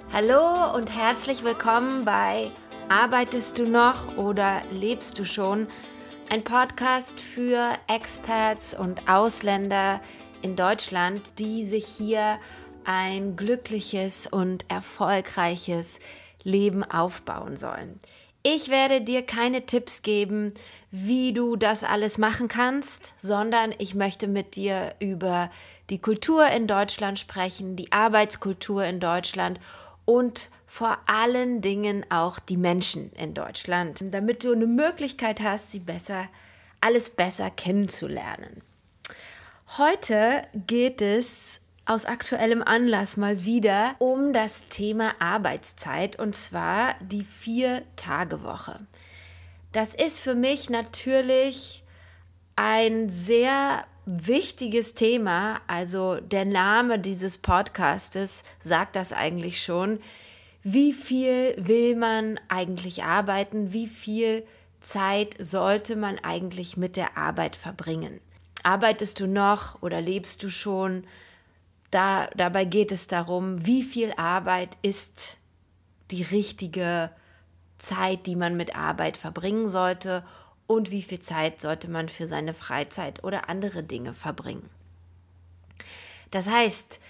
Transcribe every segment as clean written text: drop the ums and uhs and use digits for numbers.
Hallo und herzlich willkommen bei Arbeitest du noch oder lebst du schon? Ein Podcast für Expats und Ausländer in Deutschland, die sich hier ein glückliches und erfolgreiches Leben aufbauen sollen. Ich werde dir keine Tipps geben, wie du das alles machen kannst, sondern ich möchte mit dir über die Kultur in Deutschland sprechen, die Arbeitskultur in Deutschland und vor allen Dingen auch die Menschen in Deutschland, damit du eine Möglichkeit hast, alles besser kennenzulernen. Heute geht es aus aktuellem Anlass mal wieder um das Thema Arbeitszeit, und zwar die 4-Tage-Woche. Das ist für mich natürlich ein sehr wichtiges Thema. Also der Name dieses Podcastes sagt das eigentlich schon. Wie viel will man eigentlich arbeiten? Wie viel Zeit sollte man eigentlich mit der Arbeit verbringen? Arbeitest du noch oder lebst du schon? Dabei geht es darum, wie viel Arbeit ist die richtige Zeit, die man mit Arbeit verbringen sollte, und wie viel Zeit sollte man für seine Freizeit oder andere Dinge verbringen. Das heißt,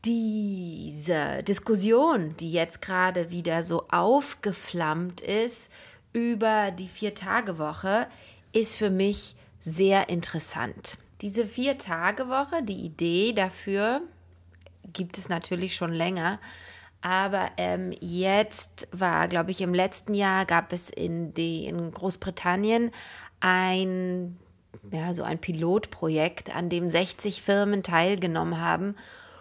diese Diskussion, die jetzt gerade wieder so aufgeflammt ist über die 4-Tage-Woche, ist für mich sehr interessant. Diese 4-Tage-Woche, die Idee dafür gibt es natürlich schon länger, aber jetzt war, glaube ich, im letzten Jahr gab es in Großbritannien ein Pilotprojekt, an dem 60 Firmen teilgenommen haben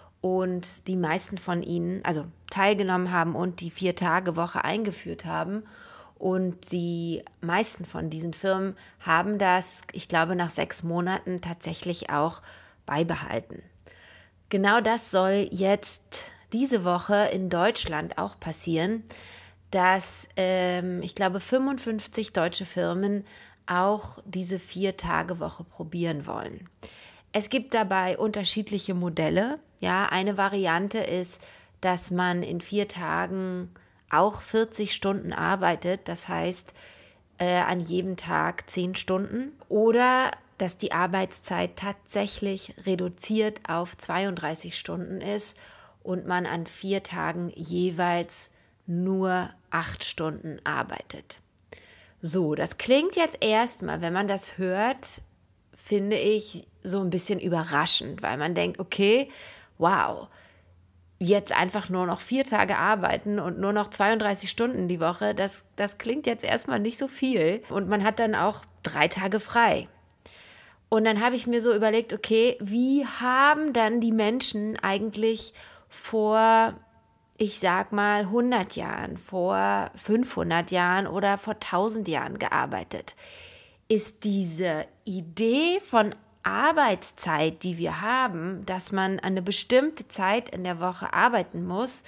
und die meisten von ihnen, also teilgenommen haben und die 4-Tage-Woche eingeführt haben. Und die meisten von diesen Firmen haben das, ich glaube, nach 6 Monaten tatsächlich auch beibehalten. Genau das soll jetzt diese Woche in Deutschland auch passieren, dass ich glaube 55 deutsche Firmen auch diese 4-Tage-Woche probieren wollen. Es gibt dabei unterschiedliche Modelle. Ja, eine Variante ist, dass man in 4 Tagen auch 40 Stunden arbeitet, das heißt an jedem Tag 10 Stunden, oder dass die Arbeitszeit tatsächlich reduziert auf 32 Stunden ist und man an 4 Tagen jeweils nur 8 Stunden arbeitet. So, das klingt jetzt erstmal, wenn man das hört, finde ich so ein bisschen überraschend, weil man denkt, okay, wow, jetzt einfach nur noch 4 Tage arbeiten und nur noch 32 Stunden die Woche, das klingt jetzt erstmal nicht so viel. Und man hat dann auch 3 Tage frei. Und dann habe ich mir so überlegt, okay, wie haben dann die Menschen eigentlich vor, ich sag mal, 100 Jahren, vor 500 Jahren oder vor 1000 Jahren gearbeitet? Ist diese Idee von Arbeitszeit, die wir haben, dass man eine bestimmte Zeit in der Woche arbeiten muss,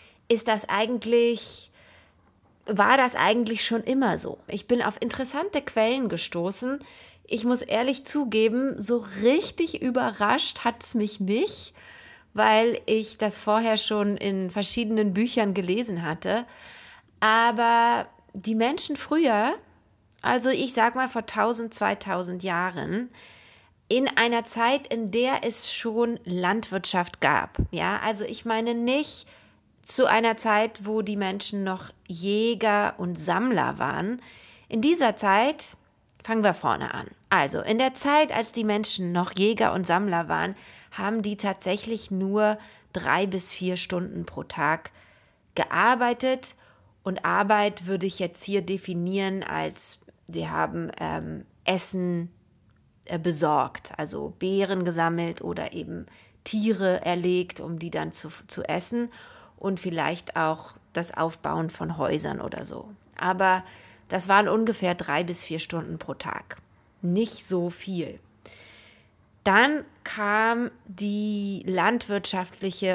war das eigentlich schon immer so? Ich bin auf interessante Quellen gestoßen. Ich muss ehrlich zugeben, so richtig überrascht hat es mich nicht, weil ich das vorher schon in verschiedenen Büchern gelesen hatte. Aber die Menschen früher, also ich sag mal vor 1000, 2000 Jahren, in einer Zeit, in der es schon Landwirtschaft gab. Ja, also ich meine nicht zu einer Zeit, wo die Menschen noch Jäger und Sammler waren. In dieser Zeit, fangen wir vorne an. Also in der Zeit, als die Menschen noch Jäger und Sammler waren, haben die tatsächlich nur 3 bis 4 Stunden pro Tag gearbeitet. Und Arbeit würde ich jetzt hier definieren als, sie haben Essen besorgt, also Beeren gesammelt oder eben Tiere erlegt, um die dann zu essen, und vielleicht auch das Aufbauen von Häusern oder so. Aber das waren ungefähr 3 bis 4 Stunden pro Tag. Nicht so viel. Dann kam die landwirtschaftliche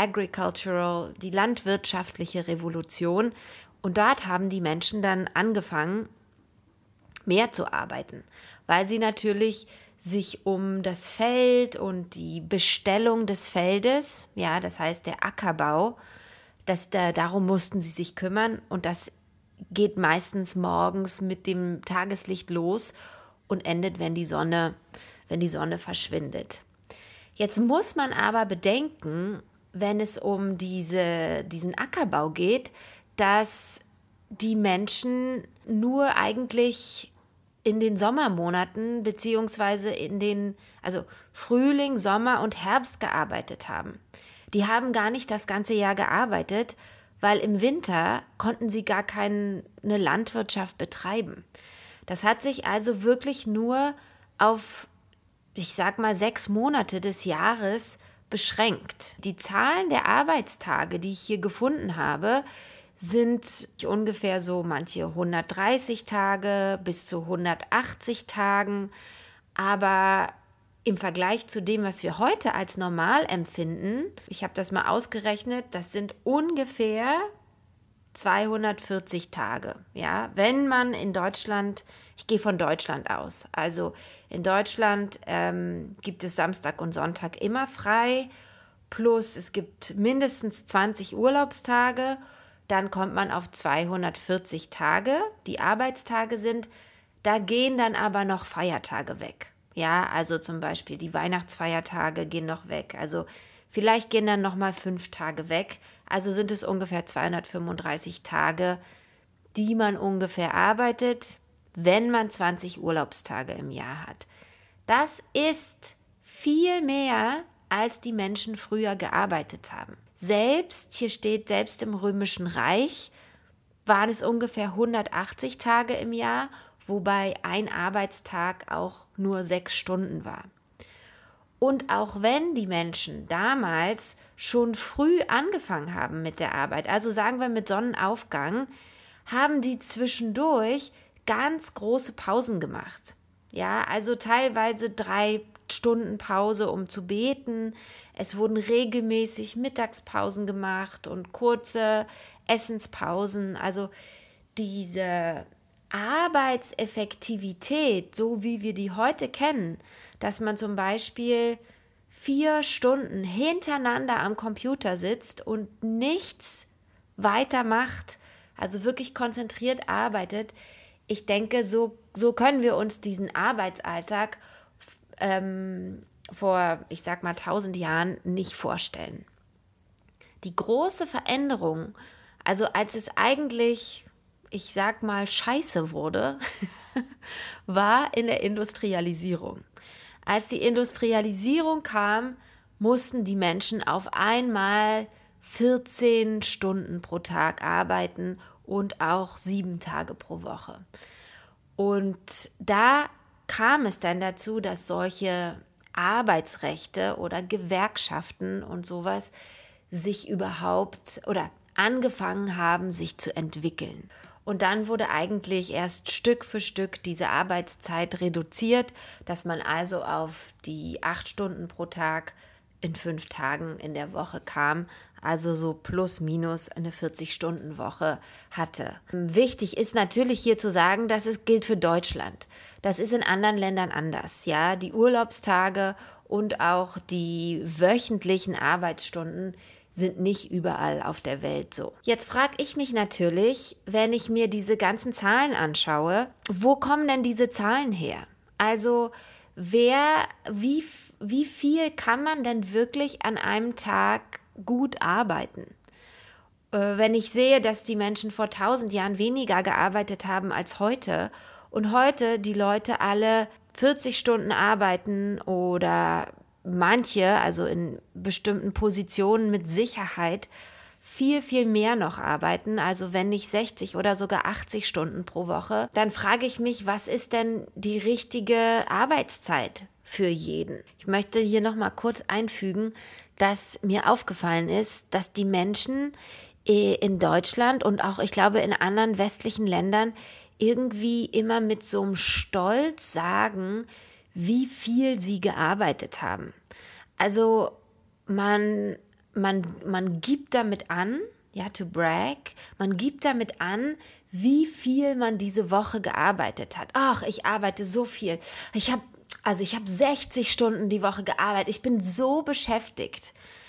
Revolution, und dort haben die Menschen dann angefangen, mehr zu arbeiten, weil sie natürlich sich um das Feld und die Bestellung des Feldes, ja, das heißt der Ackerbau, Darum mussten sie sich kümmern und das geht meistens morgens mit dem Tageslicht los und endet, wenn die Sonne verschwindet. Jetzt muss man aber bedenken, wenn es um diesen Ackerbau geht, dass die Menschen nur eigentlich in den Sommermonaten beziehungsweise also Frühling, Sommer und Herbst gearbeitet haben. Die haben gar nicht das ganze Jahr gearbeitet, weil im Winter konnten sie gar keine Landwirtschaft betreiben. Das hat sich also wirklich nur auf, ich sag mal, 6 Monate des Jahres beschränkt. Die Zahlen der Arbeitstage, die ich hier gefunden habe, sind ungefähr so manche 130 Tage bis zu 180 Tagen. Aber im Vergleich zu dem, was wir heute als normal empfinden, ich habe das mal ausgerechnet, das sind ungefähr 240 Tage. Ja, wenn man in Deutschland, ich gehe von Deutschland aus, also in Deutschland gibt es Samstag und Sonntag immer frei, plus es gibt mindestens 20 Urlaubstage, dann kommt man auf 240 Tage, die Arbeitstage sind, da gehen dann aber noch Feiertage weg. Ja, also zum Beispiel die Weihnachtsfeiertage gehen noch weg, also vielleicht gehen dann nochmal 5 Tage weg, also sind es ungefähr 235 Tage, die man ungefähr arbeitet, wenn man 20 Urlaubstage im Jahr hat. Das ist viel mehr, als die Menschen früher gearbeitet haben. Hier steht, selbst im Römischen Reich waren es ungefähr 180 Tage im Jahr, wobei ein Arbeitstag auch nur 6 Stunden war. Und auch wenn die Menschen damals schon früh angefangen haben mit der Arbeit, also sagen wir mit Sonnenaufgang, haben die zwischendurch ganz große Pausen gemacht. Ja, also teilweise 3 Stunden Pause, um zu beten. Es wurden regelmäßig Mittagspausen gemacht und kurze Essenspausen. Also diese Arbeitseffektivität, so wie wir die heute kennen, dass man zum Beispiel 4 Stunden hintereinander am Computer sitzt und nichts weiter macht, also wirklich konzentriert arbeitet. Ich denke, so können wir uns diesen Arbeitsalltag vor, ich sag mal, 1000 Jahren nicht vorstellen. Die große Veränderung, also als es eigentlich, ich sag mal, scheiße wurde, war in der Industrialisierung. Als die Industrialisierung kam, mussten die Menschen auf einmal 14 Stunden pro Tag arbeiten und auch 7 Tage pro Woche. Und da kam es dann dazu, dass solche Arbeitsrechte oder Gewerkschaften und sowas sich überhaupt oder angefangen haben, sich zu entwickeln. Und dann wurde eigentlich erst Stück für Stück diese Arbeitszeit reduziert, dass man also auf die 8 Stunden pro Tag in 5 Tagen in der Woche kam, also so plus minus eine 40-Stunden-Woche hatte. Wichtig ist natürlich hier zu sagen, dass es gilt für Deutschland. Das ist in anderen Ländern anders. Ja, die Urlaubstage und auch die wöchentlichen Arbeitsstunden sind nicht überall auf der Welt so. Jetzt frage ich mich natürlich, wenn ich mir diese ganzen Zahlen anschaue, wo kommen denn diese Zahlen her? Also wie viel kann man denn wirklich an einem Tag gut arbeiten? Wenn ich sehe, dass die Menschen vor 1000 Jahren weniger gearbeitet haben als heute und heute die Leute alle 40 Stunden arbeiten oder manche, also in bestimmten Positionen mit Sicherheit, viel, viel mehr noch arbeiten, also wenn nicht 60 oder sogar 80 Stunden pro Woche, dann frage ich mich, was ist denn die richtige Arbeitszeit für jeden? Ich möchte hier noch mal kurz einfügen, dass mir aufgefallen ist, dass die Menschen in Deutschland und auch, ich glaube, in anderen westlichen Ländern irgendwie immer mit so einem Stolz sagen, wie viel sie gearbeitet haben. Also man gibt damit an, ja, to brag, man gibt damit an, wie viel man diese Woche gearbeitet hat. Ach, ich arbeite so viel. Ich habe 60 Stunden die Woche gearbeitet. Ich bin so beschäftigt.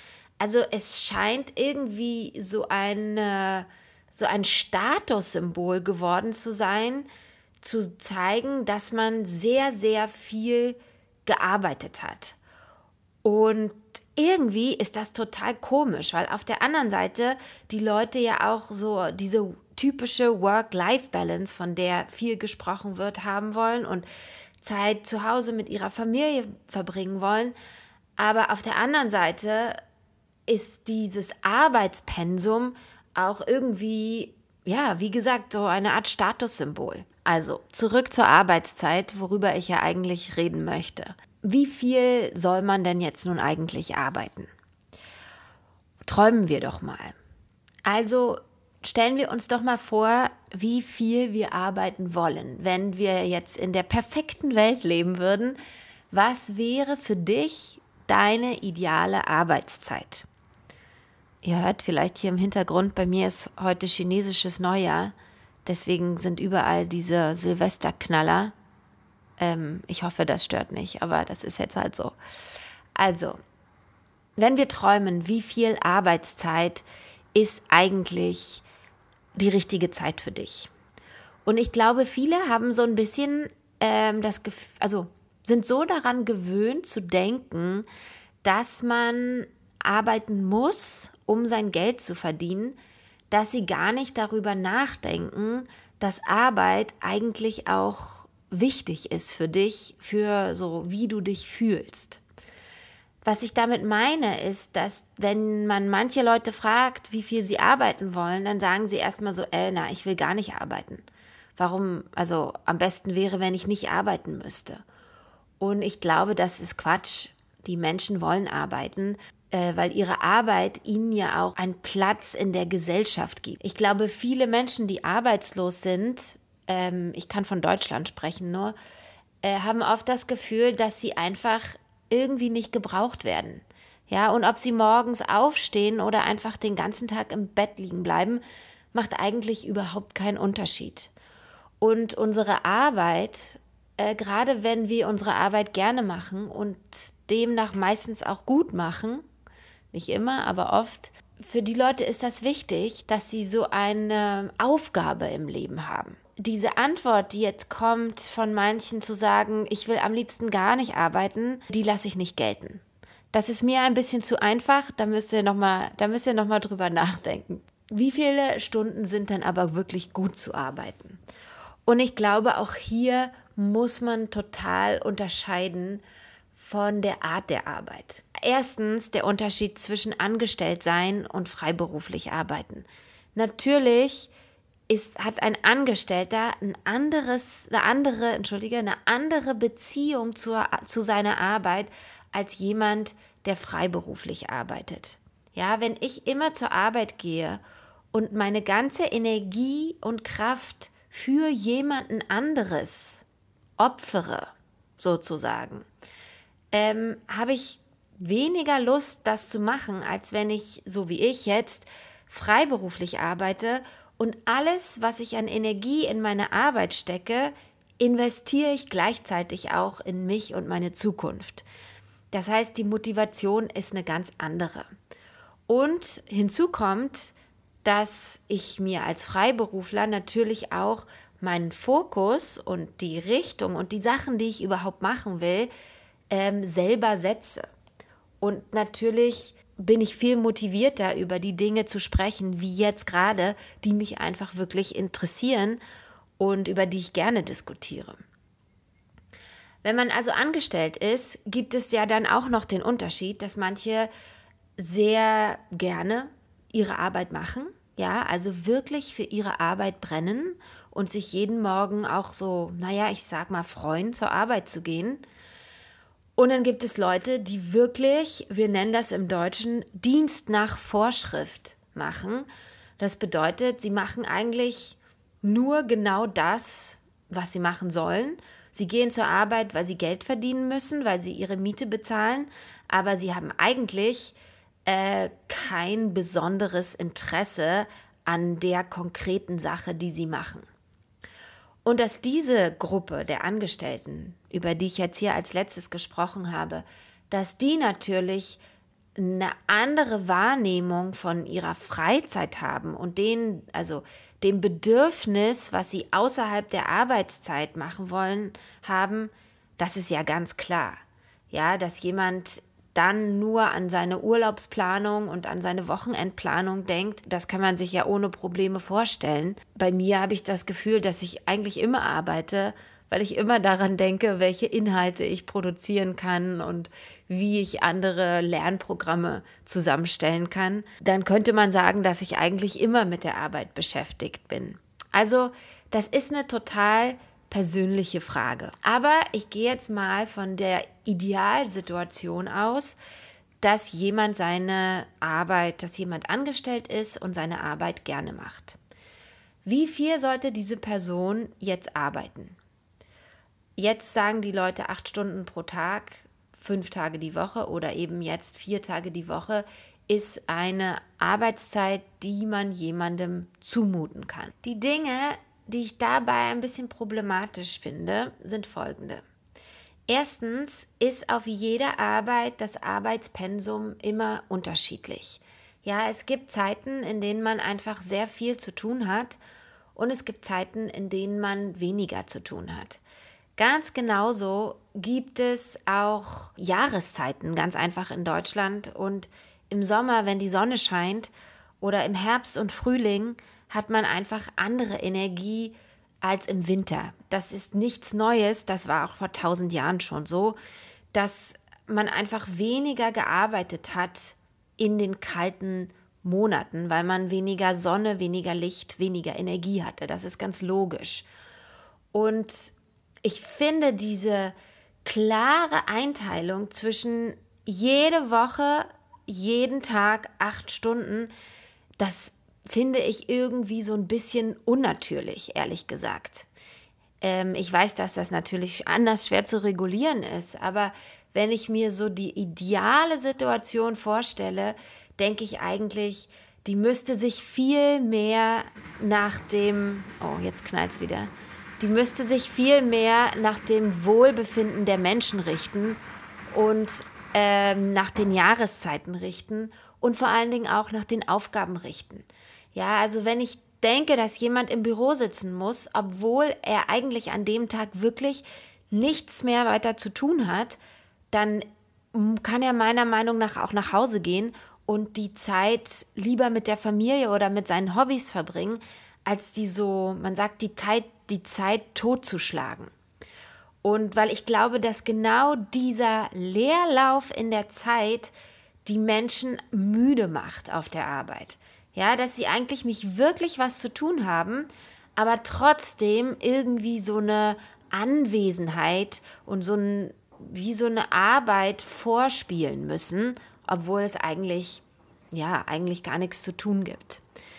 Also es scheint irgendwie so ein Statussymbol geworden zu sein, zu zeigen, dass man sehr, sehr viel gearbeitet hat. Und irgendwie ist das total komisch, weil auf der anderen Seite die Leute ja auch so diese typische Work-Life-Balance, von der viel gesprochen wird, haben wollen und Zeit zu Hause mit ihrer Familie verbringen wollen. Aber auf der anderen Seite ist dieses Arbeitspensum auch irgendwie, ja, wie gesagt, so eine Art Statussymbol. Also zurück zur Arbeitszeit, worüber ich ja eigentlich reden möchte. Wie viel soll man denn jetzt nun eigentlich arbeiten? Träumen wir doch mal. Also stellen wir uns doch mal vor, wie viel wir arbeiten wollen. Wenn wir jetzt in der perfekten Welt leben würden, was wäre für dich deine ideale Arbeitszeit? Ihr hört vielleicht hier im Hintergrund, bei mir ist heute chinesisches Neujahr, deswegen sind überall diese Silvesterknaller. Ich hoffe, das stört nicht, aber das ist jetzt halt so. Also, wenn wir träumen, wie viel Arbeitszeit ist eigentlich die richtige Zeit für dich? Und ich glaube, viele haben so ein bisschen sind so daran gewöhnt zu denken, dass man arbeiten muss, um sein Geld zu verdienen, dass sie gar nicht darüber nachdenken, dass Arbeit eigentlich auch wichtig ist für dich, für so wie du dich fühlst. Was ich damit meine, ist, dass wenn man manche Leute fragt, wie viel sie arbeiten wollen, dann sagen sie erstmal so, ich will gar nicht arbeiten. Warum? Also am besten wäre, wenn ich nicht arbeiten müsste. Und ich glaube, das ist Quatsch. Die Menschen wollen arbeiten, weil ihre Arbeit ihnen ja auch einen Platz in der Gesellschaft gibt. Ich glaube, viele Menschen, die arbeitslos sind, ich kann von Deutschland sprechen nur, haben oft das Gefühl, dass sie einfach irgendwie nicht gebraucht werden. Ja, und ob sie morgens aufstehen oder einfach den ganzen Tag im Bett liegen bleiben, macht eigentlich überhaupt keinen Unterschied. Und unsere Arbeit, gerade wenn wir unsere Arbeit gerne machen und demnach meistens auch gut machen, nicht immer, aber oft, für die Leute ist das wichtig, dass sie so eine Aufgabe im Leben haben. Diese Antwort, die jetzt kommt von manchen zu sagen, ich will am liebsten gar nicht arbeiten, die lasse ich nicht gelten. Das ist mir ein bisschen zu einfach, da müsst ihr noch mal drüber nachdenken. Wie viele Stunden sind dann aber wirklich gut zu arbeiten? Und ich glaube, auch hier muss man total unterscheiden von der Art der Arbeit. Erstens der Unterschied zwischen Angestelltsein und freiberuflich arbeiten. Natürlich hat ein Angestellter eine andere Beziehung zu seiner Arbeit als jemand, der freiberuflich arbeitet. Ja, wenn ich immer zur Arbeit gehe und meine ganze Energie und Kraft für jemanden anderes opfere, sozusagen, habe ich weniger Lust, das zu machen, als wenn ich, so wie ich jetzt, freiberuflich arbeite und alles, was ich an Energie in meine Arbeit stecke, investiere ich gleichzeitig auch in mich und meine Zukunft. Das heißt, die Motivation ist eine ganz andere. Und hinzu kommt, dass ich mir als Freiberufler natürlich auch meinen Fokus und die Richtung und die Sachen, die ich überhaupt machen will, selber setze. Und natürlich bin ich viel motivierter, über die Dinge zu sprechen, wie jetzt gerade, die mich einfach wirklich interessieren und über die ich gerne diskutiere. Wenn man also angestellt ist, gibt es ja dann auch noch den Unterschied, dass manche sehr gerne ihre Arbeit machen, ja, also wirklich für ihre Arbeit brennen und sich jeden Morgen auch so, ich sag mal, freuen, zur Arbeit zu gehen. Und dann gibt es Leute, die wirklich, wir nennen das im Deutschen, Dienst nach Vorschrift machen. Das bedeutet, sie machen eigentlich nur genau das, was sie machen sollen. Sie gehen zur Arbeit, weil sie Geld verdienen müssen, weil sie ihre Miete bezahlen, aber sie haben eigentlich kein besonderes Interesse an der konkreten Sache, die sie machen. Und dass diese Gruppe der Angestellten, über die ich jetzt hier als letztes gesprochen habe, dass die natürlich eine andere Wahrnehmung von ihrer Freizeit haben und dem Bedürfnis, was sie außerhalb der Arbeitszeit machen wollen, haben, das ist ja ganz klar. Ja, dass jemand dann nur an seine Urlaubsplanung und an seine Wochenendplanung denkt, das kann man sich ja ohne Probleme vorstellen. Bei mir habe ich das Gefühl, dass ich eigentlich immer arbeite, weil ich immer daran denke, welche Inhalte ich produzieren kann und wie ich andere Lernprogramme zusammenstellen kann. Dann könnte man sagen, dass ich eigentlich immer mit der Arbeit beschäftigt bin. Also, das ist eine total persönliche Frage. Aber ich gehe jetzt mal von der Idealsituation aus, dass jemand angestellt ist und seine Arbeit gerne macht. Wie viel sollte diese Person jetzt arbeiten? Jetzt sagen die Leute 8 Stunden pro Tag, 5 Tage die Woche oder eben jetzt 4 Tage die Woche ist eine Arbeitszeit, die man jemandem zumuten kann. Die Dinge, die ich dabei ein bisschen problematisch finde, sind folgende. Erstens ist auf jede Arbeit das Arbeitspensum immer unterschiedlich. Ja, es gibt Zeiten, in denen man einfach sehr viel zu tun hat und es gibt Zeiten, in denen man weniger zu tun hat. Ganz genauso gibt es auch Jahreszeiten, ganz einfach in Deutschland. Und im Sommer, wenn die Sonne scheint oder im Herbst und Frühling, hat man einfach andere Energie als im Winter. Das ist nichts Neues, das war auch vor 1000 Jahren schon so, dass man einfach weniger gearbeitet hat in den kalten Monaten, weil man weniger Sonne, weniger Licht, weniger Energie hatte. Das ist ganz logisch. Und ich finde diese klare Einteilung zwischen jede Woche, jeden Tag 8 Stunden, das finde ich irgendwie so ein bisschen unnatürlich, ehrlich gesagt. Ich weiß, dass das natürlich anders schwer zu regulieren ist, aber wenn ich mir so die ideale Situation vorstelle, denke ich eigentlich, die müsste sich viel mehr nach dem, jetzt knallt's wieder, die müsste sich viel mehr nach dem Wohlbefinden der Menschen richten und nach den Jahreszeiten richten und vor allen Dingen auch nach den Aufgaben richten. Ja, also wenn ich denke, dass jemand im Büro sitzen muss, obwohl er eigentlich an dem Tag wirklich nichts mehr weiter zu tun hat, dann kann er meiner Meinung nach auch nach Hause gehen und die Zeit lieber mit der Familie oder mit seinen Hobbys verbringen, als man sagt, die Zeit totzuschlagen. Und weil ich glaube, dass genau dieser Leerlauf in der Zeit die Menschen müde macht auf der Arbeit. Ja, dass sie eigentlich nicht wirklich was zu tun haben, aber trotzdem irgendwie so eine Anwesenheit und wie so eine Arbeit vorspielen müssen, obwohl es eigentlich gar nichts zu tun gibt.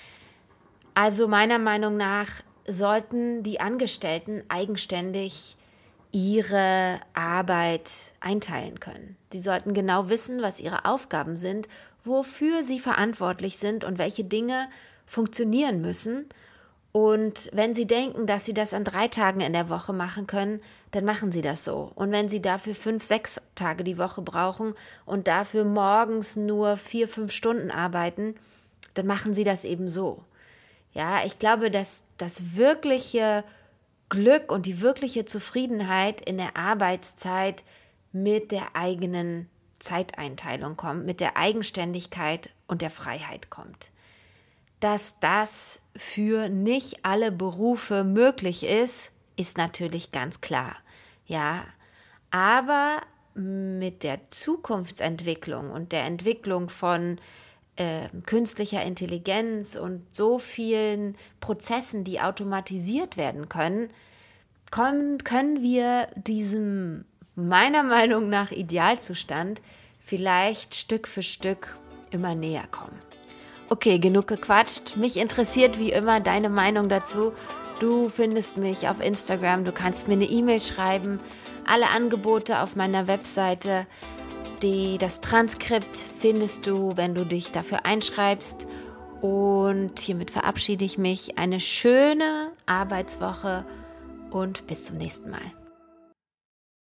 Also meiner Meinung nach sollten die Angestellten eigenständig ihre Arbeit einteilen können. Sie sollten genau wissen, was ihre Aufgaben sind, wofür sie verantwortlich sind und welche Dinge funktionieren müssen. Und wenn sie denken, dass sie das an 3 Tagen in der Woche machen können, dann machen sie das so. Und wenn sie dafür 5, 6 Tage die Woche brauchen und dafür morgens nur 4, 5 Stunden arbeiten, dann machen sie das eben so. Ja, ich glaube, dass das wirkliche Glück und die wirkliche Zufriedenheit in der Arbeitszeit mit der eigenen Zeiteinteilung kommt, mit der Eigenständigkeit und der Freiheit kommt. Dass das für nicht alle Berufe möglich ist, ist natürlich ganz klar. Ja, aber mit der Zukunftsentwicklung und der Entwicklung von künstlicher Intelligenz und so vielen Prozessen, die automatisiert werden können wir diesem meiner Meinung nach Idealzustand vielleicht Stück für Stück immer näher kommen. Okay, genug gequatscht. Mich interessiert wie immer deine Meinung dazu. Du findest mich auf Instagram, du kannst mir eine E-Mail schreiben. Alle Angebote auf meiner Webseite. Das Transkript findest du, wenn du dich dafür einschreibst. Und hiermit verabschiede ich mich. Eine schöne Arbeitswoche und bis zum nächsten Mal.